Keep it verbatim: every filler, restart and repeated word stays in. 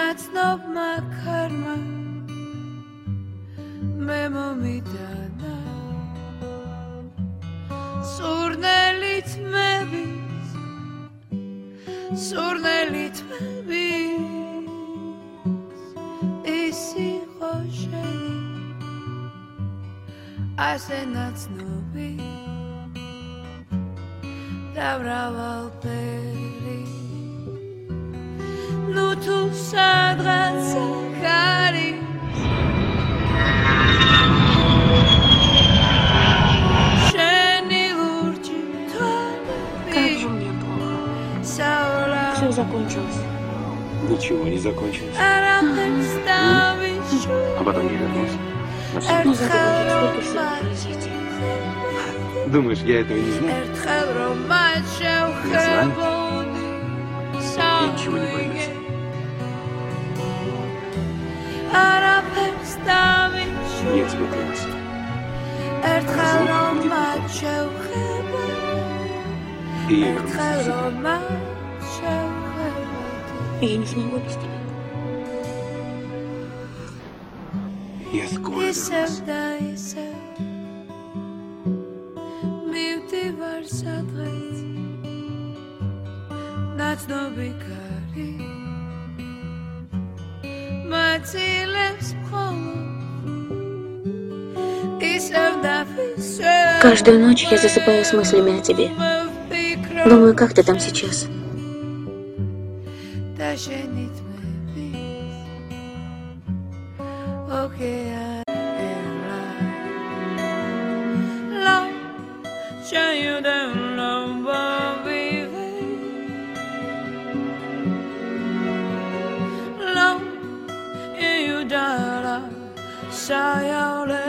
ნაცნობმა ქარმა მე მომიტანა სურნელი თმების სურნელი თმების ის იყო შენი ასე ნაცნობი და მრავალფერი ნუ თუ სადღაც არის Все закончилось. Ничего не закончилось. А потом не вернулся. Ну, закончилось. Сколько всего произойти? Думаешь, я этого не знаю? Не знаю. Я ничего не боюсь. Я тебе клянусь. Разлука будет и я вернусь к тебе. Я не смогу без тебя. Я скоро вернусь. Каждую ночь я засыпаю с мыслями о тебе. Думаю, как ты там сейчас? Shall